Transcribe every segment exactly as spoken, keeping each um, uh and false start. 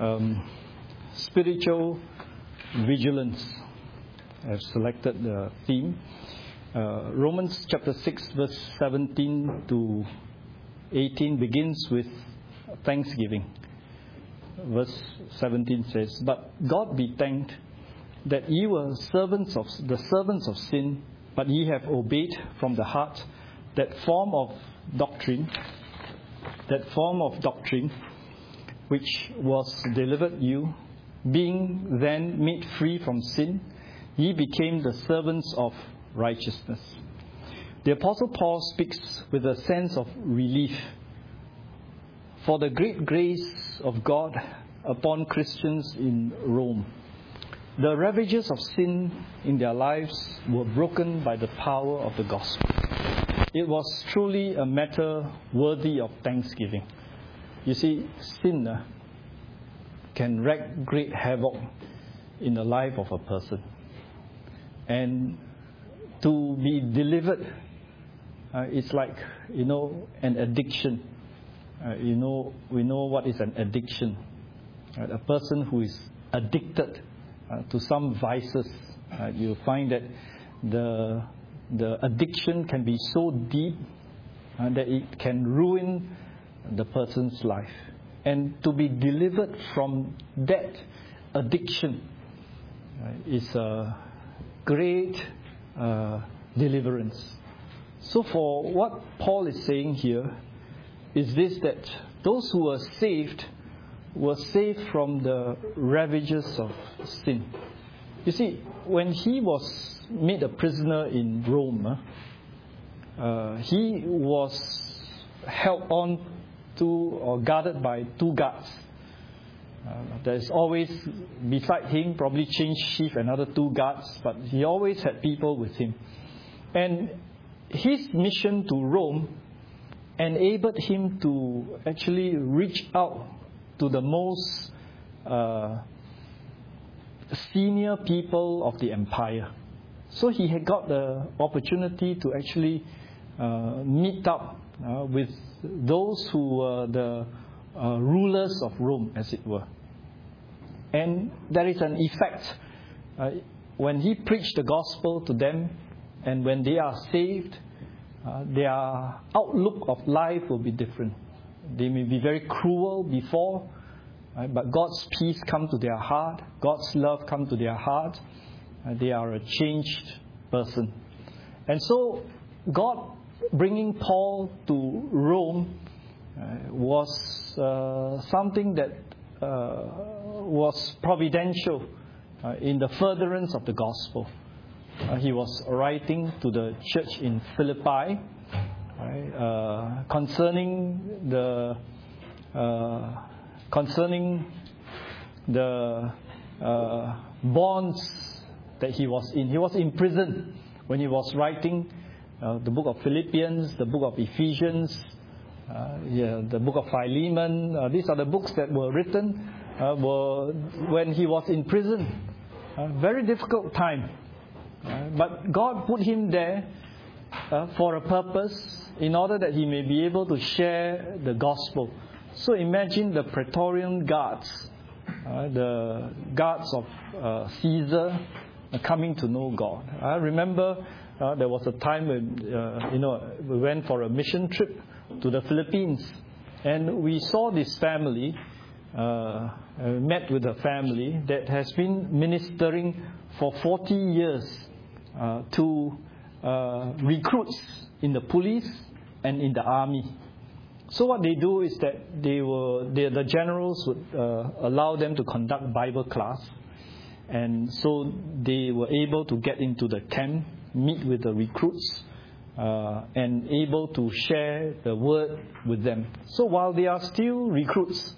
um, spiritual vigilance. I've selected the theme. Uh, Romans chapter six verse seventeen to eighteen begins with thanksgiving. Verse seventeen says, "But God be thanked that ye were servants of the servants of sin, but ye have obeyed from the heart that form of doctrine, that form of doctrine which was delivered you, being then made free from sin, ye became the servants of righteousness." The Apostle Paul speaks with a sense of relief for the great grace of God upon Christians in Rome. The ravages of sin in their lives were broken by the power of the gospel. It was truly a matter worthy of thanksgiving. You see, sin uh, can wreak great havoc in the life of a person. And to be delivered, uh, it's like, you know, an addiction. Uh, you know, we know what is an addiction. Uh, a person who is addicted uh, to some vices, uh, you find that the the addiction can be so deep uh, that it can ruin the person's life. And to be delivered from that addiction uh, is a great uh, deliverance. So for what Paul is saying here is this, that those who were saved were saved from the ravages of sin. You see, when he was made a prisoner in Rome, uh, he was held on to or guarded by two guards. Uh, there's always beside him, probably changed shift, another two guards, but he always had people with him. And his mission to Rome enabled him to actually reach out to the most uh, senior people of the empire. So he had got the opportunity to actually uh, meet up uh, with those who were the uh, rulers of Rome, as it were. And there is an effect. Uh, when he preached the gospel to them, and when they are saved, uh, their outlook of life will be different. They may be very cruel before, right, but God's peace come to their heart, God's love come to their heart. Uh, they are a changed person. And so God bringing Paul to Rome uh, was uh, something that uh, was providential uh, in the furtherance of the gospel. Uh, he was writing to the church in Philippi right, uh, concerning the uh, concerning the uh, bonds that he was in. He was in prison when he was writing uh, the book of Philippians, the book of Ephesians, uh, yeah, the book of Philemon. Uh, these are the books that were written uh, were when he was in prison. A very difficult time. Uh, but God put him there uh, for a purpose, in order that he may be able to share the gospel. So imagine the Praetorian guards, uh, the guards of uh, Caesar, coming to know God. I remember uh, there was a time when uh, you know we went for a mission trip to the Philippines, and we saw this family, uh, met with a family that has been ministering for forty years uh, to uh, recruits in the police and in the army. So what they do is that they were they, the generals would uh, allow them to conduct Bible class. And so they were able to get into the camp, meet with the recruits, uh, and able to share the word with them. So while they are still recruits,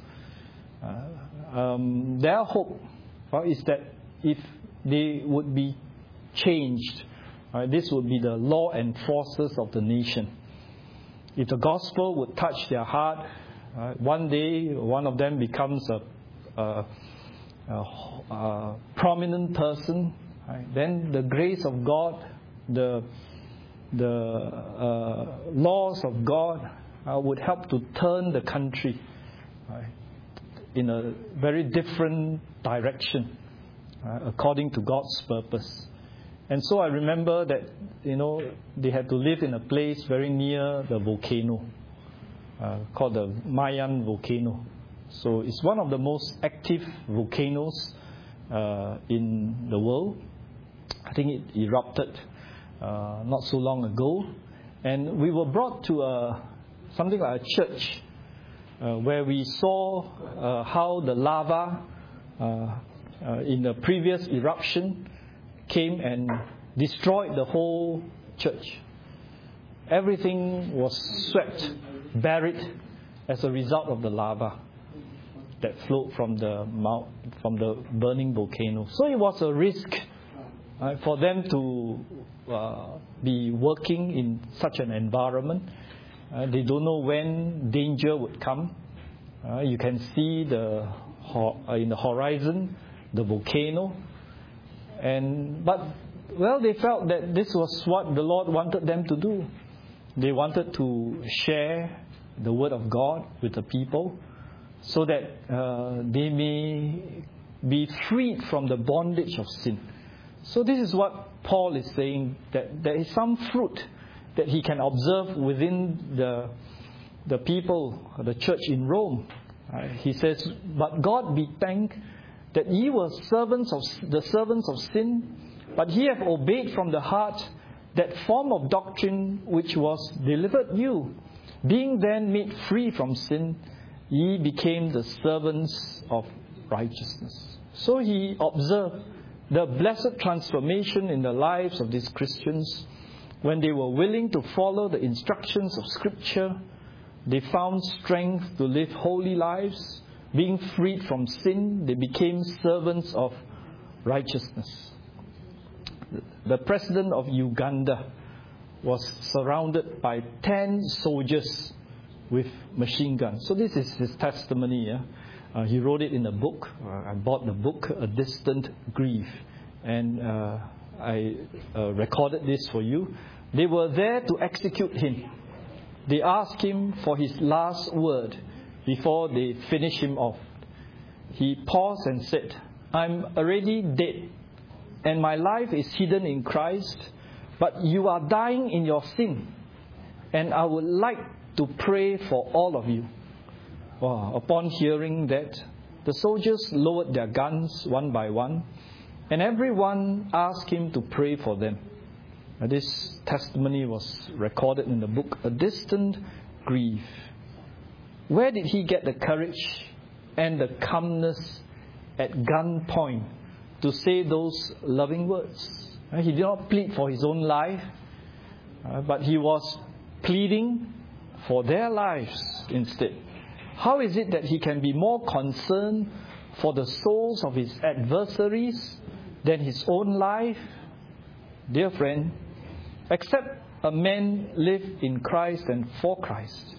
uh, um, their hope uh, is that if they would be changed, uh, this would be the law enforcers of the nation. If the gospel would touch their heart, uh, one day one of them becomes a, a A, a prominent person, right? Then the grace of God, the the uh, laws of God uh, would help to turn the country. Right? in a very different direction, uh, according to God's purpose. And so I remember that, you know, they had to live in a place very near the volcano, uh, called the Mayan volcano. So it's one of the most active volcanoes uh, in the world. I think it erupted uh, not so long ago. And we were brought to a, something like a church uh, where we saw uh, how the lava uh, uh, in the previous eruption came and destroyed the whole church. Everything was swept, buried as a result of the lava that flowed from the mount, from the burning volcano. So it was a risk uh, for them to uh, be working in such an environment. Uh, they don't know when danger would come. Uh, you can see the uh, in the horizon the volcano, and but well, they felt that this was what the Lord wanted them to do. They wanted to share the word of God with the people, so that uh, they may be freed from the bondage of sin. So this is what Paul is saying, that there is some fruit that he can observe within the the people, the church in Rome. Uh, he says, "But God be thanked that ye were servants of the servants of sin, but ye have obeyed from the heart that form of doctrine which was delivered you. Being then made free from sin, ye became the servants of righteousness." So he observed the blessed transformation in the lives of these Christians. When they were willing to follow the instructions of Scripture, they found strength to live holy lives. Being freed from sin, they became servants of righteousness. The president of Uganda was surrounded by ten soldiers with machine guns. So this is his testimony. Yeah? Uh, he wrote it in a book. Uh, I bought the book, A Distant Grief. And uh, I uh, recorded this for you. They were there to execute him. They asked him for his last word before they finish him off. He paused and said, "I'm already dead, and my life is hidden in Christ, but you are dying in your sin, and I would like to pray for all of you." Wow. Upon hearing that, the soldiers lowered their guns one by one, and everyone asked him to pray for them. Now, this testimony was recorded in the book, A Distant Grief. Where did he get the courage and the calmness at gunpoint to say those loving words? He did not plead for his own life, but he was pleading for their lives instead. How is it that he can be more concerned for the souls of his adversaries than his own life? Dear friend, except a man live in Christ and for Christ,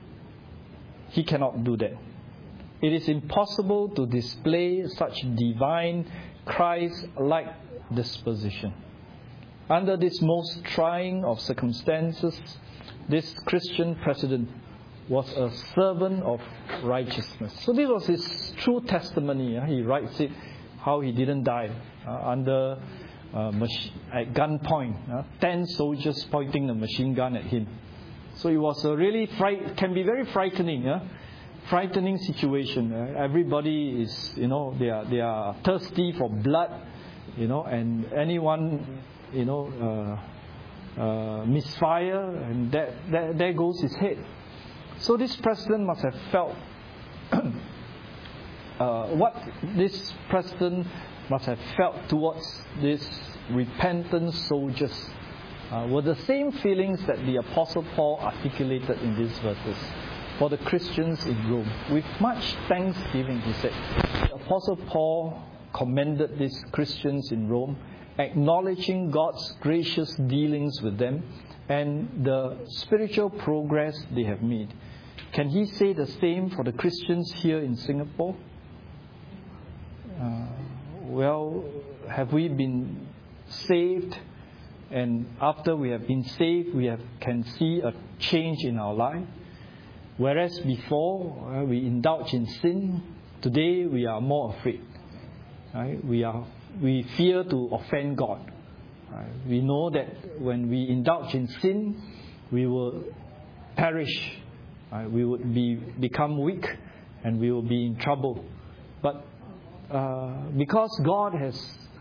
he cannot do that. It is impossible to display such divine Christ-like disposition. Under this most trying of circumstances, this Christian president was a servant of righteousness. So this was his true testimony. He writes it, how he didn't die uh, under uh, mach- at gunpoint. Uh, ten soldiers pointing a machine gun at him. So it was a really fright, can be very frightening. Uh, frightening situation. Uh, everybody is, you know, they are they are thirsty for blood, you know, and anyone, you know, uh, uh, misfire, and that, that there goes his head. So this president must have felt uh, what this president must have felt towards these repentant soldiers uh, were the same feelings that the Apostle Paul articulated in these verses for the Christians in Rome. With much thanksgiving, he said, the Apostle Paul commended these Christians in Rome, acknowledging God's gracious dealings with them and the spiritual progress they have made. Can he say the same for the Christians here in Singapore? Uh, well, have we been saved? And after we have been saved, we have, can see a change in our life. Whereas before, uh, we indulge in sin, Today we are more afraid. Right? We are we fear to offend God. Right? We know that when we indulge in sin, we will perish. Right? We would be become weak, and we will be in trouble. But uh, because God has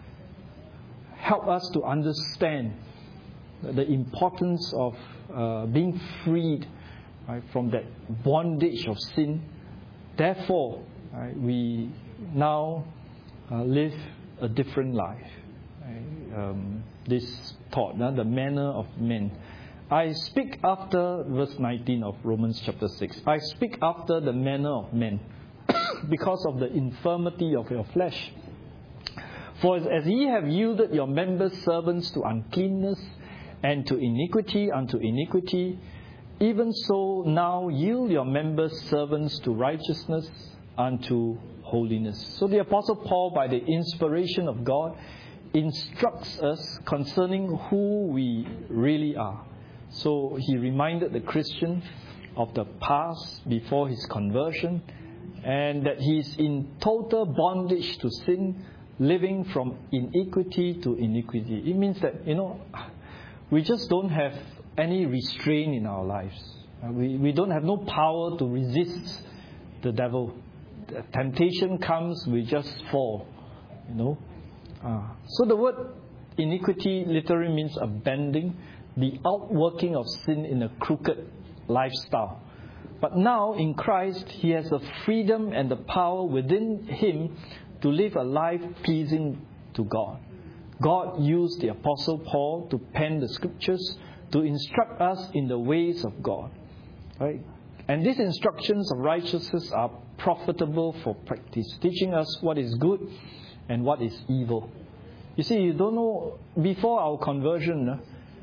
helped us to understand the importance of uh, being freed, right, from that bondage of sin, therefore, right, we now uh, live a different life. Right? Um, this thought, uh, the manner of men. I speak after verse nineteen of Romans chapter six. I speak after the manner of men because of the infirmity of your flesh. For as ye have yielded your members servants to uncleanness, and to iniquity unto iniquity, even so now yield your members servants to righteousness unto holiness. So the Apostle Paul, by the inspiration of God, instructs us concerning who we really are. So he reminded the Christian of the past before his conversion, and that he is in total bondage to sin, living from iniquity to iniquity. It means that, you know, we just don't have any restraint in our lives. We, we don't have no power to resist the devil. The temptation comes, we just fall. You know. Uh, so the word iniquity literally means abandoning the outworking of sin in a crooked lifestyle. But now in Christ, he has the freedom and the power within him to live a life pleasing to God. God used the Apostle Paul to pen the scriptures to instruct us in the ways of God. Right? And these instructions of righteousness are profitable for practice, teaching us what is good and what is evil. You see, you don't know, before our conversion,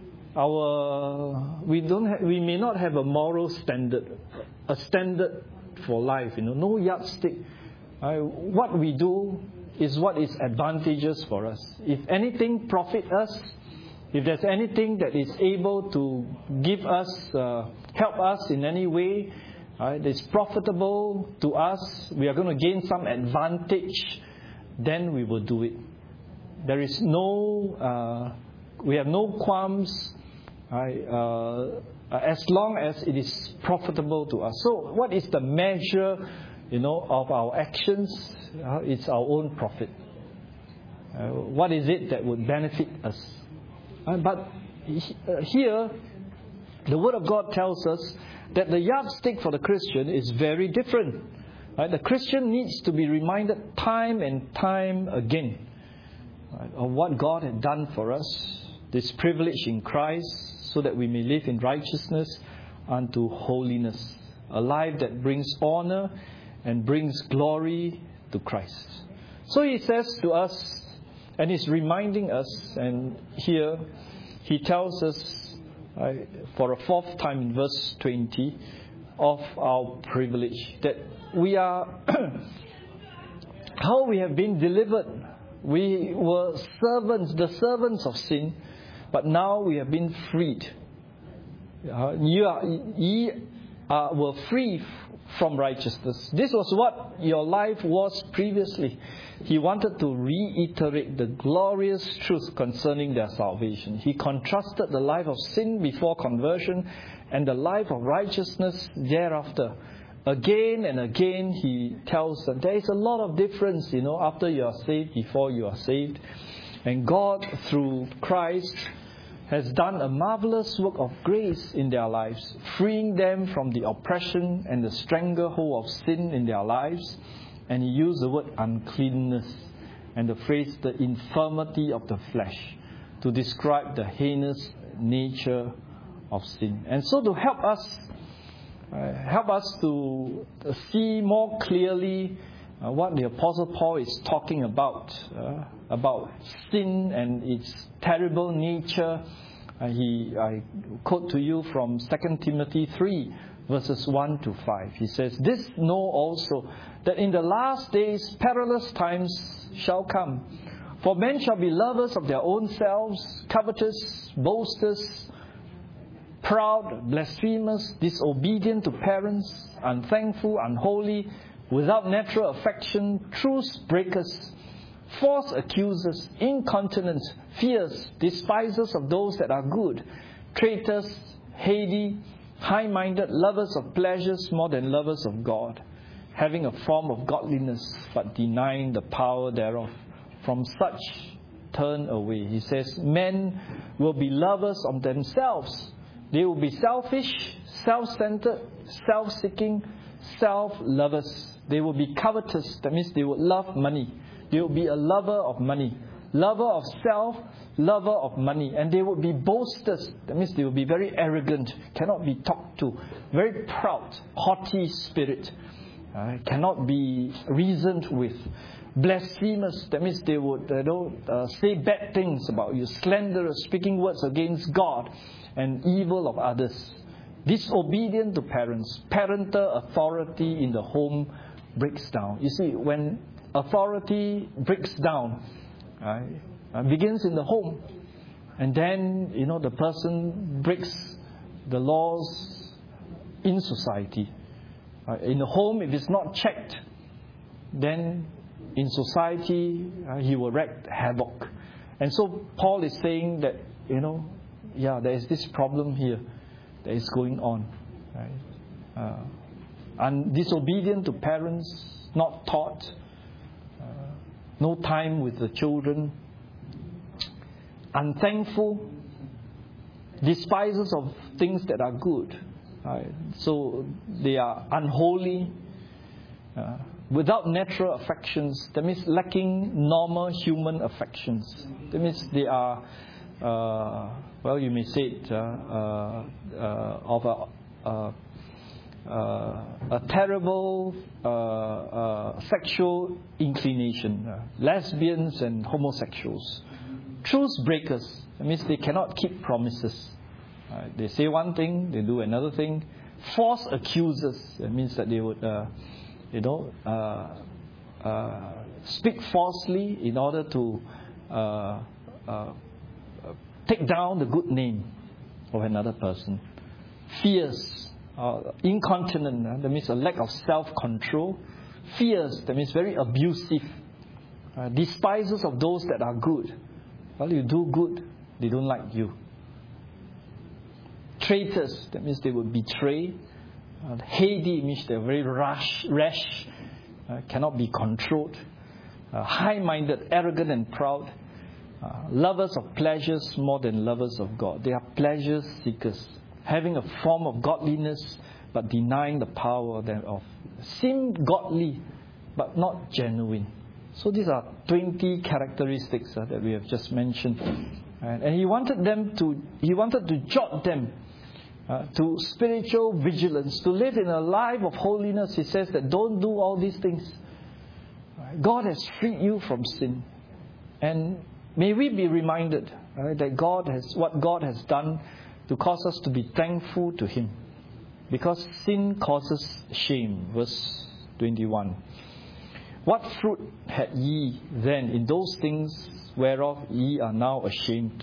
our we don't have, we may not have a moral standard, a standard for life. You know, no yardstick. Right? What we do is what is advantageous for us. If anything profit us, if there's anything that is able to give us, uh, help us in any way, right, that's profitable to us, we are going to gain some advantage, then we will do it. There is no, uh, we have no qualms, right, uh, as long as it is profitable to us. So what is the measure, you know, of our actions? Uh, it's our own profit. Uh, what is it that would benefit us? Uh, but he, uh, here, the Word of God tells us that the yardstick for the Christian is very different. Right? The Christian needs to be reminded time and time again, right, of what God had done for us, this privilege in Christ, so that we may live in righteousness unto holiness, a life that brings honor and brings glory to Christ. So he says to us, and he's reminding us, and here he tells us uh, for a fourth time in verse twenty of our privilege, that we are how we have been delivered. We were servants, the servants of sin, but now we have been freed. Uh, you are, ye uh, were free from righteousness. This was what your life was previously. He wanted to reiterate the glorious truth concerning their salvation. He contrasted the life of sin before conversion and the life of righteousness thereafter. Again and again he tells them there is a lot of difference, you know, after you are saved, before you are saved. And God, through Christ, has done a marvelous work of grace in their lives, freeing them from the oppression and the stranglehold of sin in their lives. And he used the word uncleanness and the phrase the infirmity of the flesh to describe the heinous nature of sin. And so to help us, uh, help us to see more clearly uh, what the Apostle Paul is talking about, uh, about sin and its terrible nature. Uh, he, I quote to you from Second Timothy three, verses one to five. He says, "This know also, that in the last days perilous times shall come. For men shall be lovers of their own selves, covetous, boasters, proud, blasphemous, disobedient to parents, unthankful, unholy, without natural affection, truce breakers, false accusers, incontinent, fierce, despisers of those that are good, traitors, heady, high-minded, lovers of pleasures more than lovers of God, having a form of godliness, but denying the power thereof. From such turn away. He says, men will be lovers of themselves. They will be selfish, self-centered, self-seeking, self-lovers. They will be covetous. That means they will love money. They will be a lover of money. Lover of self, lover of money. And they will be boasters. That means they will be very arrogant, cannot be talked to. Very proud, haughty spirit. Uh, cannot be reasoned with. Blasphemous, that means they would you know, uh, say bad things about you. Slanderous, speaking words against God and evil of others. Disobedient to parents. Parental authority in the home breaks down. You see, when authority breaks down, right, uh, begins in the home, and then you know the person breaks the laws in society. Uh, in the home, if it's not checked, then in society uh, he will wreak havoc. And so Paul is saying that you know, yeah, there is this problem here that is going on. Right? Uh, and disobedient to parents, not taught, uh, no time with the children, unthankful, despisers of things that are good. Right? So they are unholy, uh, without natural affections. That means lacking normal human affections. That means they are, uh, well, you may say it, uh, uh, uh, of a, uh, uh, a terrible uh, uh, sexual inclination. Uh, lesbians and homosexuals. Truce breakers. That means they cannot keep promises. Uh, they say one thing, they do another thing. False accusers. That means that they would, uh, you know, uh, uh, speak falsely in order to uh, uh, take down the good name of another person. Fierce, uh, incontinent. Uh, that means a lack of self-control. Fierce. That means very abusive. Uh, despisers of those that are good. Well, you do good, they don't like you. Traitors, that means they will betray. Uh, heady means they're very rash, rash uh, cannot be controlled. Uh, high-minded, arrogant and proud. Uh, lovers of pleasures more than lovers of God. They are pleasure seekers, having a form of godliness but denying the power thereof. Seem godly but not genuine. So these are twenty characteristics uh, that we have just mentioned. And, and he wanted them to, he wanted to jot them uh, to spiritual vigilance, to live in a life of holiness. He says that don't do all these things. God has freed you from sin. And may we be reminded right, that God has, what God has done to cause us to be thankful to Him. Because sin causes shame. Verse twenty-one. What fruit had ye then in those things whereof ye are now ashamed?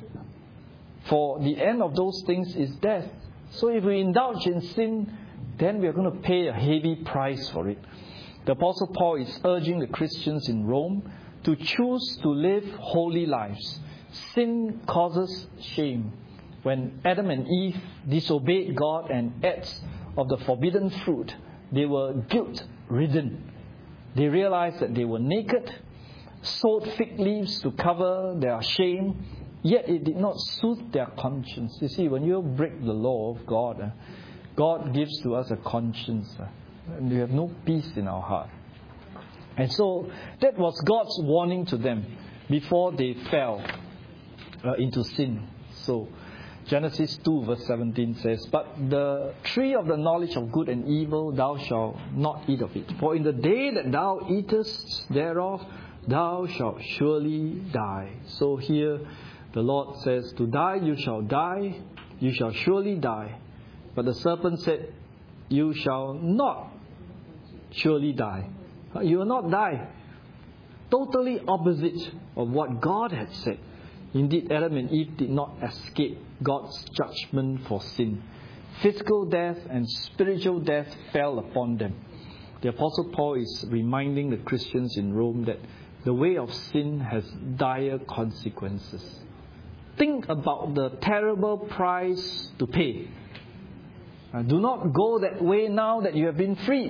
For the end of those things is death. So if we indulge in sin, then we are going to pay a heavy price for it. The Apostle Paul is urging the Christians in Rome to choose to live holy lives. Sin causes shame. When Adam and Eve disobeyed God and ate of the forbidden fruit, they were guilt-ridden. They realized that they were naked, sewed fig leaves to cover their shame, yet it did not soothe their conscience. You see, when you break the law of God, uh, God gives to us a conscience, uh, and we have no peace in our heart. And so that was God's warning to them before they fell uh, into sin. So Genesis two verse seventeen says, But the tree of the knowledge of good and evil thou shalt not eat of it. For in the day that thou eatest thereof, thou shalt surely die. So here the Lord says, To die you shall die, you shall surely die. But the serpent said, You shall not surely die. You will not die. Totally opposite of what God had said. Indeed, Adam and Eve did not escape God's judgment for sin. Physical death and spiritual death fell upon them. the Apostle Paul is reminding the Christians in Rome that the way of sin has dire consequences. Think about the terrible price to pay. Uh, do not go that way now that you have been freed.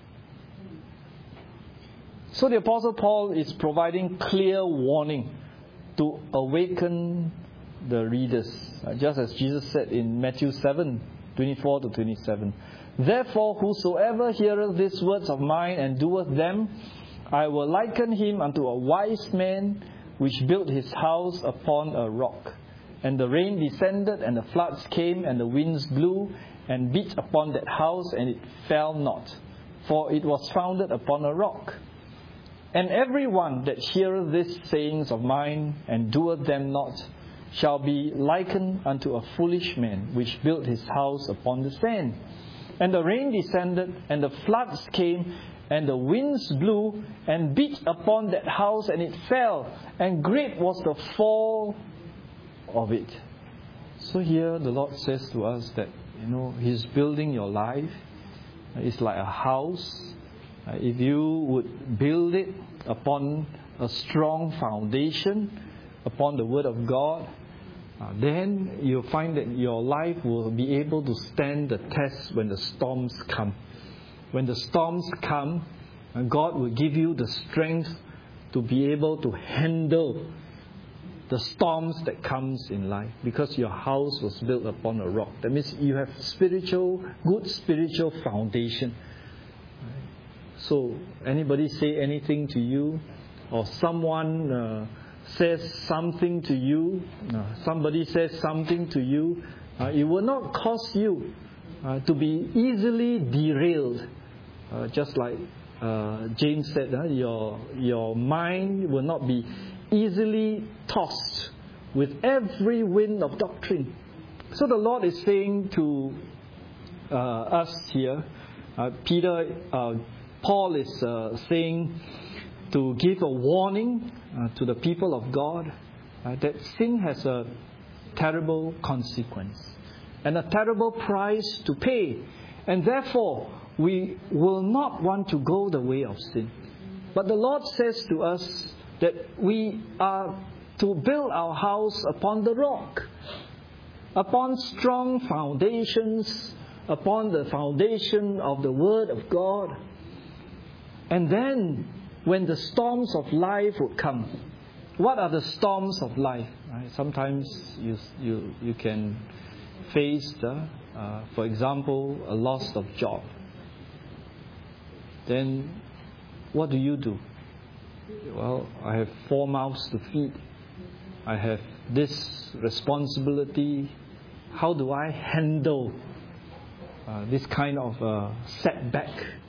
So the Apostle Paul is providing clear warning to awaken the readers. Uh, just as Jesus said in Matthew seven, twenty-four to twenty-seven. Therefore, whosoever heareth these words of mine and doeth them, I will liken him unto a wise man which built his house upon a rock. And the rain descended, and the floods came, and the winds blew, and beat upon that house, and it fell not, for it was founded upon a rock. And every one that heareth these sayings of mine, and doeth them not, shall be likened unto a foolish man, which built his house upon the sand. And the rain descended, and the floods came, and the winds blew, and beat upon that house, and it fell, and great was the fall of it. So here the Lord says to us that, you know, He's building your life. It's like a house. If you would build it upon a strong foundation, upon the Word of God, Uh, then you'll find that your life will be able to stand the test when the storms come. When the storms come, God will give you the strength to be able to handle the storms that comes in life, because your house was built upon a rock. That means you have spiritual, good spiritual foundation. So anybody say anything to you, or someone uh, says something to you, uh, somebody says something to you, uh, it will not cause you uh, to be easily derailed. Uh, just like uh, James said, uh, your, your mind will not be easily tossed with every wind of doctrine. So the Lord is saying to uh, us here, uh, Peter, uh, Paul is uh, saying to give a warning uh, to the people of God uh, that sin has a terrible consequence and a terrible price to pay, and therefore we will not want to go the way of sin. But the Lord says to us that we are to build our house upon the rock, upon strong foundations, upon the foundation of the Word of God. And then when the storms of life would come, what are the storms of life? Right? Sometimes you you you can face the, uh, for example, a loss of job. Then what do you do? Well, I have four mouths to feed. I have this responsibility. How do I handle uh, this kind of uh, setback?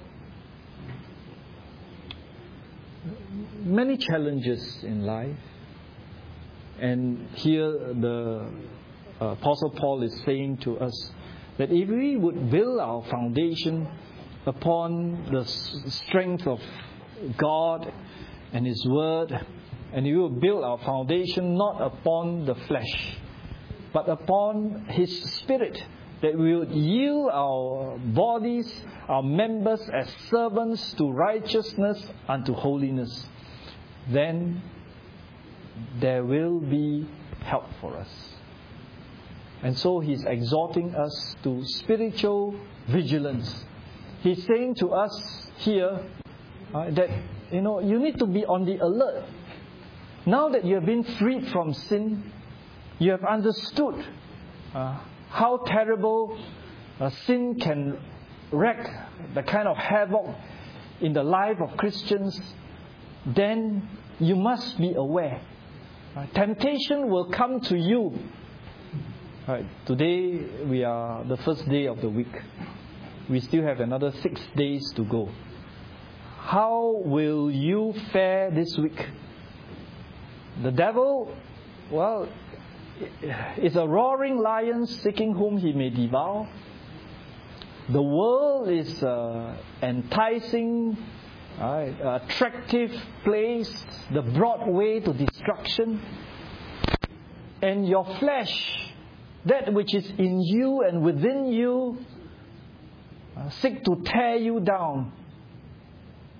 Many challenges in life. And here the Apostle Paul is saying to us that if we would build our foundation upon the strength of God and His Word, and we will build our foundation not upon the flesh, but upon His Spirit, that we would yield our bodies, our members as servants to righteousness unto holiness, then there will be help for us. And so He's exhorting us to spiritual vigilance. He's saying to us here uh, that, you know, you need to be on the alert. Now that you have been freed from sin, you have understood uh, how terrible uh, sin can wreak the kind of havoc in the life of Christians, then you must be aware. Uh, temptation will come to you. Right, today we are the first day of the week. We still have another six days to go. How will you fare this week? The devil, well, is a roaring lion seeking whom he may devour. The world is an enticing, uh, attractive place, the broad way to destruction. And your flesh, that which is in you and within you, uh, seek to tear you down.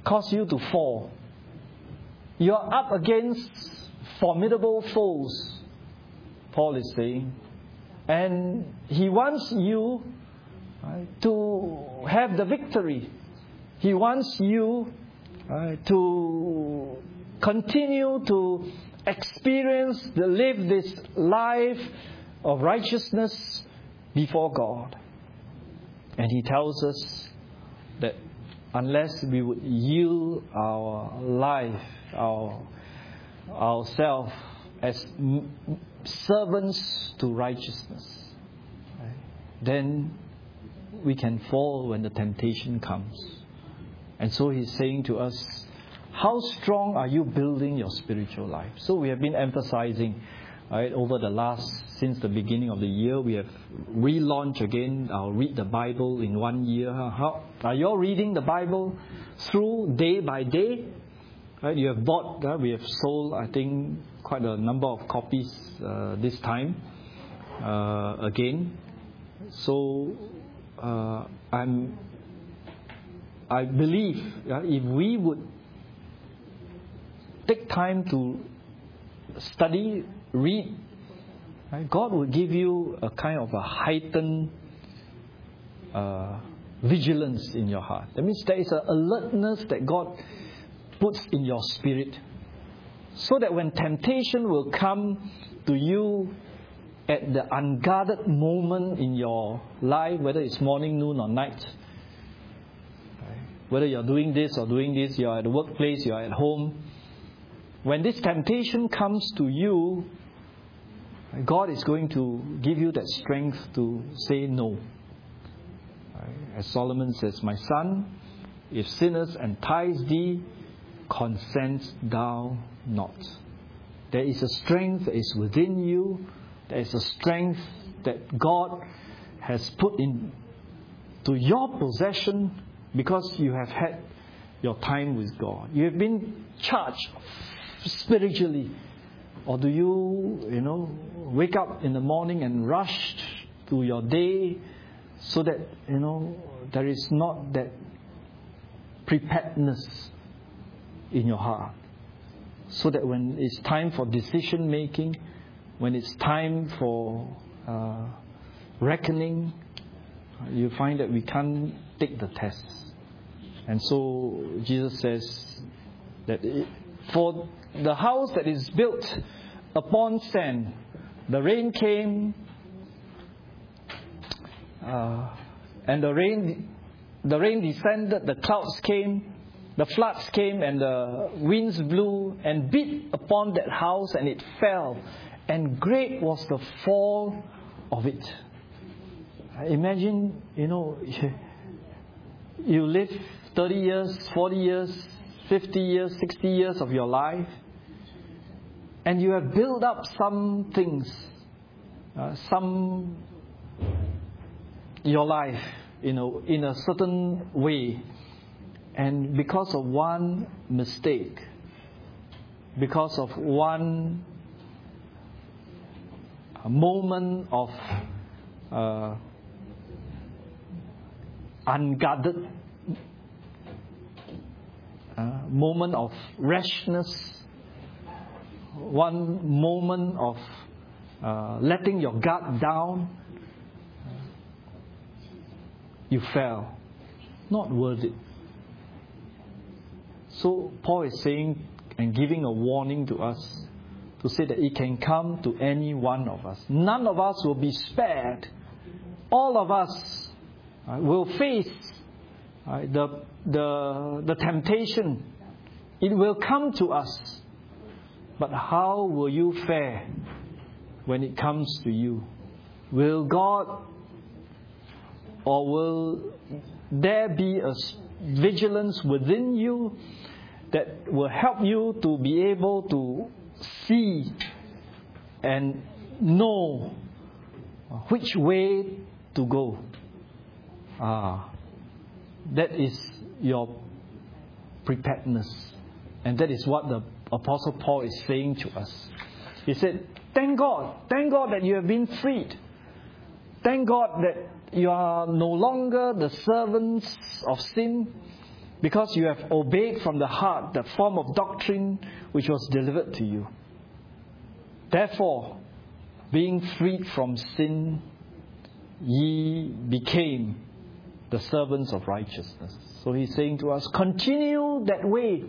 cause you to fall. You are up against formidable foes, Paul is saying. And he wants you right, to have the victory. He wants you right, to continue to experience, to live this life of righteousness before God. And he tells us that unless we would yield our life, our ourselves as servants to righteousness, right, then we can fall when the temptation comes. And so he's saying to us, how strong are you building your spiritual life? So we have been emphasizing, right, over the last, since the beginning of the year, we have relaunched again our Read the Bible in one year. How, are you all reading the Bible through day by day? Right, you have bought, uh, we have sold, I think, quite a number of copies uh, this time uh, again. So uh, I'm, I believe uh, if we would take time to study, read, right, God will give you a kind of a heightened uh, vigilance in your heart. That means there is an alertness that God puts in your spirit, so that when temptation will come to you at the unguarded moment in your life, whether it's morning, noon or night, right, whether you're doing this or doing this, you're at the workplace, you're at home, when this temptation comes to you, God is going to give you that strength to say no. Right? As Solomon says, my son, if sinners entice thee, consent thou not. There is a strength that is within you. There is a strength that God has put in to your possession because you have had your time with God. You have been charged spiritually. Or do you, you know, wake up in the morning and rush to your day so that, you know, there is not that preparedness in your heart, so that when it's time for decision making, when it's time for uh, reckoning, you find that we can't take the test. And so Jesus says that it, for the house that is built upon sand, the rain came, uh, and the rain, the rain descended, the clouds came, the floods came, and the winds blew and beat upon that house, and it fell, and great was the fall of it. Imagine, you know, you live thirty years, forty years, fifty years, sixty years of your life, and you have built up some things, uh, some your life, you know, in a certain way, and because of one mistake, because of one moment of uh, unguarded uh, moment of rashness, one moment of uh, letting your guard down, you fell. Not worth it. So Paul is saying and giving a warning to us to say that it can come to any one of us. None of us will be spared. All of us uh, will face uh, the, the, the temptation. It will come to us. But how will you fare when it comes to you? Will God, or will there be a vigilance within you that will help you to be able to see and know which way to go? Ah, that is your preparedness. And that is what the Apostle Paul is saying to us. He said, thank God, thank God that you have been freed. Thank God that you are no longer the servants of sin, because you have obeyed from the heart the form of doctrine which was delivered to you. Therefore, being freed from sin, ye became the servants of righteousness. So he's saying to us, continue that way.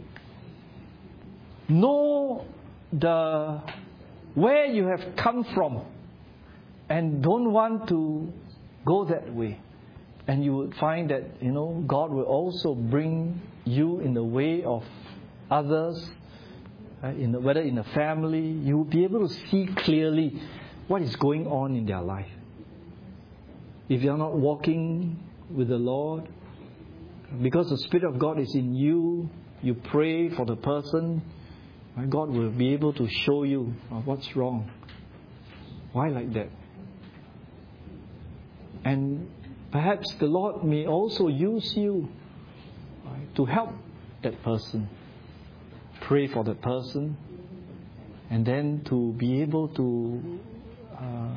Know the where you have come from, and don't want to go that way. And you would find that, you know, God will also bring you in the way of others, uh, in the, whether in a family. You will be able to see clearly what is going on in their life. If you are not walking with the Lord, because the Spirit of God is in you, you pray for the person, God will be able to show you uh, what's wrong. Why like that? And perhaps the Lord may also use you right, to help that person. Pray for that person. And then to be able to, uh,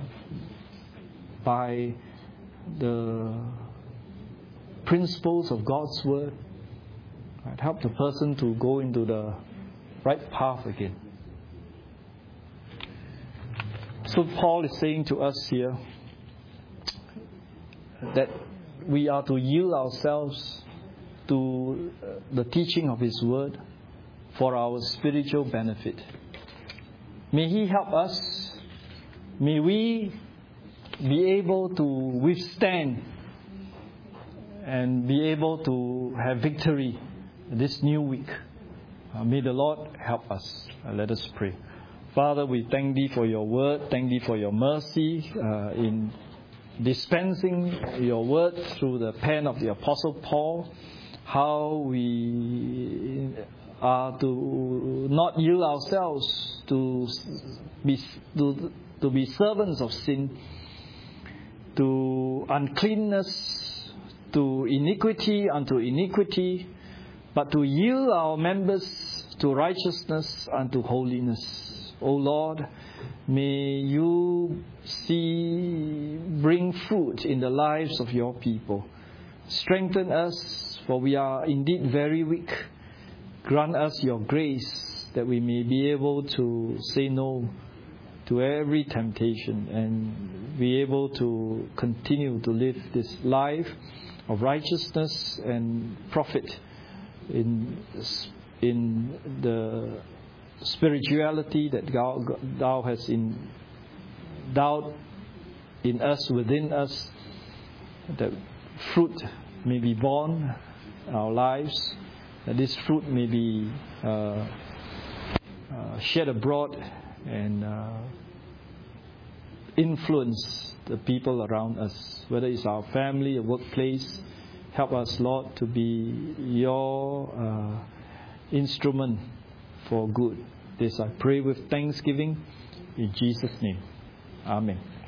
by the principles of God's Word, right, help the person to go into the right path again. So Paul is saying to us here that we are to yield ourselves to the teaching of His Word for our spiritual benefit. May He help us. May we be able to withstand and be able to have victory this new week. Uh, may the Lord help us. Uh, let us pray. Father, we thank Thee for Your Word. Thank Thee for Your mercy uh, in dispensing Your Word through the pen of the Apostle Paul. How we are to not yield ourselves to be to, to be servants of sin, to uncleanness, to iniquity unto iniquity, but to yield our members to righteousness unto holiness. O Lord, may You see bring fruit in the lives of Your people. Strengthen us, for we are indeed very weak. Grant us Your grace that we may be able to say no to every temptation and be able to continue to live this life of righteousness and profit in in the spirituality that Thou, thou hast endowed in us, within us, that fruit may be born in our lives, that this fruit may be uh, uh, shed abroad and uh, influence the people around us, whether it's our family, a workplace. Help us, Lord, to be Your uh, instrument for good. This I pray with thanksgiving in Jesus' name. Amen.